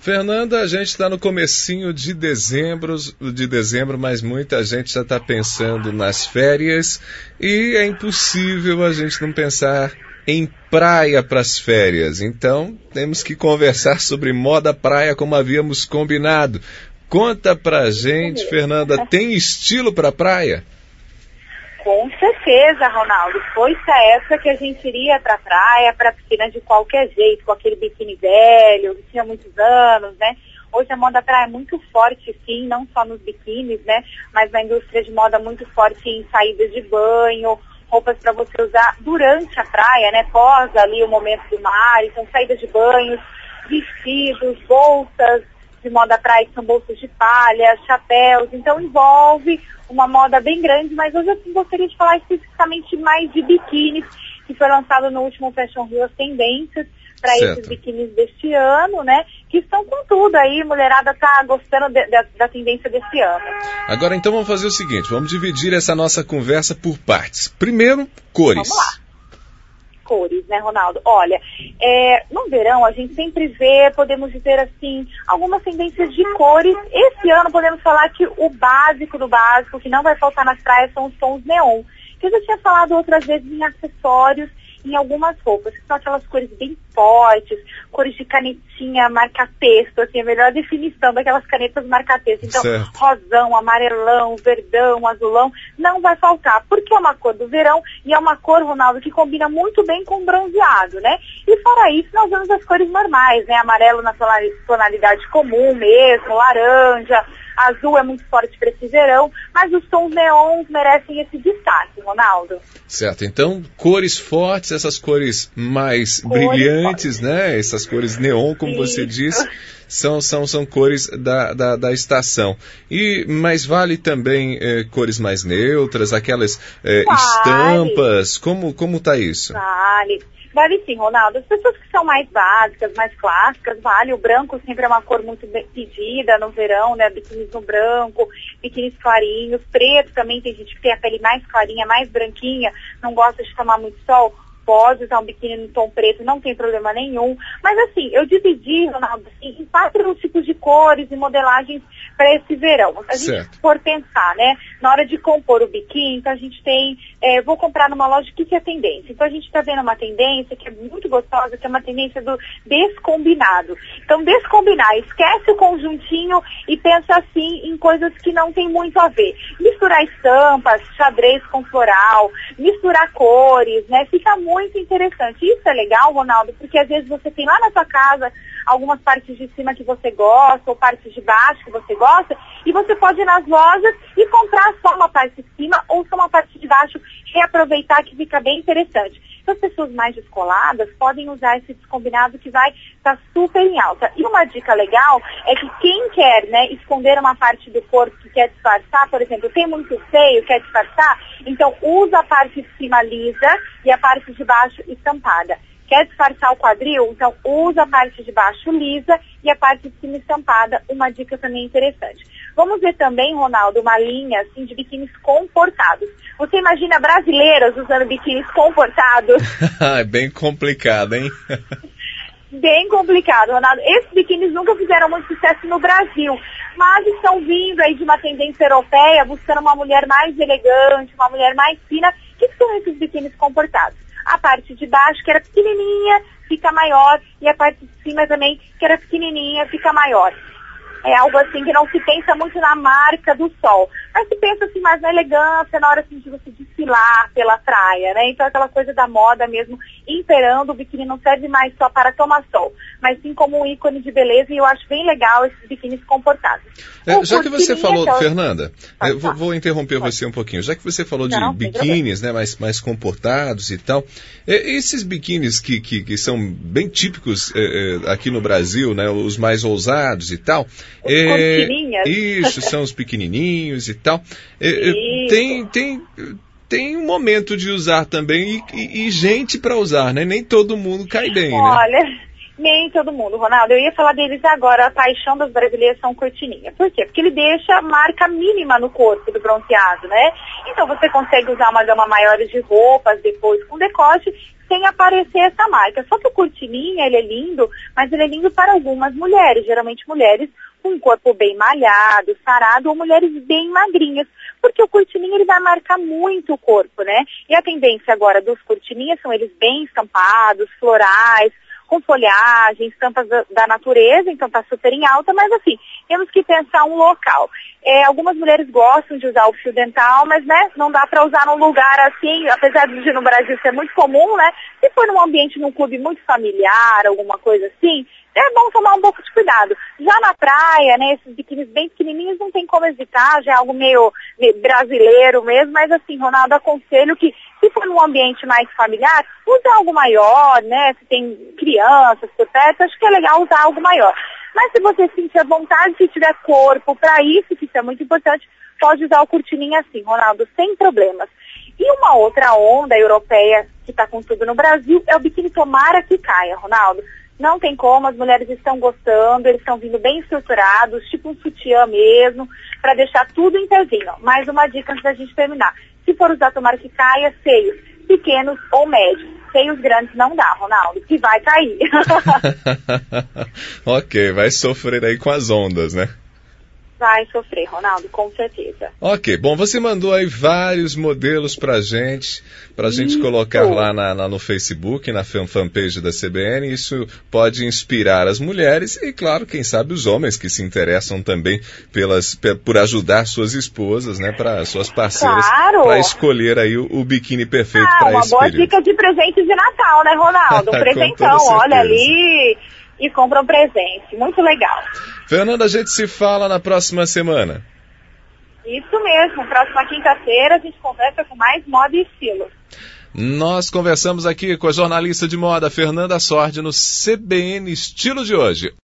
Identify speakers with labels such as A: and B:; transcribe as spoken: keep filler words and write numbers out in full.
A: Fernanda, a gente está no comecinho de dezembro, de dezembro, mas muita gente já está pensando nas férias e é impossível a gente não pensar em praia para as férias. Então, temos que conversar sobre moda praia como havíamos combinado. Conta pra gente, Fernanda, tem estilo para praia?
B: Com certeza, Ronaldo. Foi-se a época que a gente iria pra praia, pra piscina de qualquer jeito, com aquele biquíni velho, que tinha muitos anos, né? Hoje a moda praia é muito forte, sim, não só nos biquínis, né? Mas na indústria de moda muito forte em saídas de banho, roupas para você usar durante a praia, né? Pós ali o momento do mar, então saídas de banhos, vestidos, bolsas de moda praia, que são bolsas de palha, chapéus, então envolve uma moda bem grande, mas hoje eu gostaria de falar especificamente mais de biquínis, que foi lançado no último Fashion Rio, as tendências para esses biquínis deste ano, né, que estão com tudo aí, mulherada tá gostando de, de, da tendência desse ano.
A: Agora então vamos fazer o seguinte, vamos dividir essa nossa conversa por partes. Primeiro, cores.
B: Vamos lá. Cores, né, Ronaldo? Olha, é, no verão a gente sempre vê, podemos dizer assim, algumas tendências de cores. Esse ano podemos falar que o básico do básico, que não vai faltar nas praias, são os tons neon. Que eu já tinha falado outras vezes em acessórios, em algumas roupas, que são aquelas cores bem fortes, cores de canetinha marca-texto, assim, a melhor definição daquelas canetas marca-texto. Então, certo. Rosão, amarelão, verdão, azulão, não vai faltar, porque é uma cor do verão e é uma cor, Ronaldo, que combina muito bem com bronzeado, né? E fora isso, nós vemos as cores normais, né? Amarelo na tonalidade comum mesmo, laranja, azul é muito forte para esse verão, mas os tons neons merecem esse destaque, Ronaldo.
A: Certo, então cores fortes, essas cores mais cores brilhantes, fortes. Né? Essas cores neon, como Isso. você disse, são, são, são cores da, da, da estação. E, mas vale também eh, cores mais neutras, aquelas eh, vale. estampas, como, como tá isso?
B: Vale. Vale sim, Ronaldo. As pessoas que são mais básicas, mais clássicas, vale. O branco sempre é uma cor muito pedida no verão, né? Biquínis no branco, biquínis clarinhos. Preto também, tem gente que tem a pele mais clarinha, mais branquinha, não gosta de tomar muito sol. Pode usar um biquíni no tom preto, não tem problema nenhum. Mas assim, eu dividi, Ronaldo, assim, em quatro tipos de cores e modelagens para esse verão. A gente certo. for pensar, né? Na hora de compor o biquíni, então a gente tem, é, vou comprar numa loja, o que, que é tendência? Então a gente está vendo uma tendência que é muito gostosa, que é uma tendência do descombinado. Então descombinar, esquece o conjuntinho e pensa assim em coisas que não tem muito a ver. Misturar estampas, xadrez com floral, misturar cores, né? Fica muito muito interessante. Isso é legal, Ronaldo, porque às vezes você tem lá na sua casa algumas partes de cima que você gosta, ou partes de baixo que você gosta, e você pode ir nas lojas e comprar só uma parte de cima ou só uma parte de baixo, reaproveitar, que fica bem interessante. Então, as pessoas mais descoladas podem usar esse descombinado que vai estar super em alta. E uma dica legal é que quem quer, né, esconder uma parte do corpo que quer disfarçar, por exemplo, tem muito seio, quer disfarçar, então usa a parte de cima lisa e a parte de baixo estampada. Quer disfarçar o quadril? Então usa a parte de baixo lisa e a parte de cima estampada, uma dica também interessante. Vamos ver também, Ronaldo, uma linha assim, de biquínis comportados. Você imagina brasileiras usando biquínis comportados?
A: É bem complicado, hein?
B: Bem complicado, Ronaldo. Esses biquínis nunca fizeram muito sucesso no Brasil, mas estão vindo aí de uma tendência europeia, buscando uma mulher mais elegante, uma mulher mais fina. O que são esses biquínis comportados? A parte de baixo, que era pequenininha, fica maior, e a parte de cima também, que era pequenininha, fica maior. É algo assim que não se pensa muito na marca do sol, mas se pensa assim mais na elegância, na hora assim, de você desfilar pela praia, né? Então aquela coisa da moda mesmo imperando, o biquíni não serve mais só para tomar sol, mas sim como um ícone de beleza, e eu acho bem legal esses biquínis comportados.
A: É, já que você falou, então... Fernanda, eu vou, vou interromper Pode. você um pouquinho, já que você falou de não, biquínis, né, mais, mais comportados e tal, é, esses biquínis que, que, que são bem típicos é, é, aqui no Brasil, né, os mais ousados e tal,
B: é,
A: isso, são os pequenininhos e tal, é, tem, tem, tem um momento de usar também e, e, e gente para usar, né, nem todo mundo cai bem, né?
B: Olha... Nem todo mundo, Ronaldo. Eu ia falar deles agora. A paixão das brasileiras são cortininha. Por quê? Porque ele deixa marca mínima no corpo do bronzeado, né? Então você consegue usar uma gama maior de roupas depois com decote sem aparecer essa marca. Só que o cortininha, ele é lindo, mas ele é lindo para algumas mulheres, geralmente mulheres com um corpo bem malhado, sarado, ou mulheres bem magrinhas, porque o cortininha ele vai marcar muito o corpo, né? E a tendência agora dos cortininhas são eles bem estampados, florais, com folhagem, estampas da, da natureza, então tá super em alta, mas assim, temos que pensar um local. É, algumas mulheres gostam de usar o fio dental, mas né, não dá para usar num lugar assim, apesar de no Brasil ser muito comum, né? Se for num ambiente, num clube muito familiar, alguma coisa assim, é bom tomar um pouco de cuidado. Já na praia, né, esses biquínis bem pequenininhos não tem como evitar, já é algo meio, meio brasileiro mesmo, mas assim, Ronaldo, aconselho que se for num ambiente mais familiar, use algo maior, né, se tem crianças por perto, acho que é legal usar algo maior. Mas se você sentir a vontade, se tiver corpo para isso, que isso é muito importante, pode usar o cortininha assim, Ronaldo, sem problemas. E uma outra onda europeia que está com tudo no Brasil é o biquíni tomara que caia, Ronaldo. Não tem como, as mulheres estão gostando, eles estão vindo bem estruturados, tipo um sutiã mesmo, para deixar tudo em pezinho. Mais uma dica antes da gente terminar. Se for usar tomara que caia, seios pequenos ou médios. Seios grandes não dá, Ronaldo, que vai cair.
A: Ok, vai sofrer aí com as ondas, né?
B: Vai sofrer, Ronaldo, com certeza.
A: Ok, bom, você mandou aí vários modelos pra gente, pra gente
B: Isso.
A: colocar lá na, na, no Facebook, na fan, fanpage da C B N. Isso pode inspirar as mulheres e, claro, quem sabe os homens que se interessam também pelas, por ajudar suas esposas, né, para suas parceiras,
B: claro.
A: Para escolher aí o, o biquíni perfeito
B: ah,
A: para esse
B: uma boa
A: período.
B: Dica de presente de Natal, né, Ronaldo? Um presentão, olha ali e compra um presente. Muito legal.
A: Fernanda, a gente se fala na próxima semana.
B: Isso mesmo, próxima quinta-feira a gente conversa com mais moda e estilo.
A: Nós conversamos aqui com a jornalista de moda Fernanda Sordi no C B N Estilo de hoje.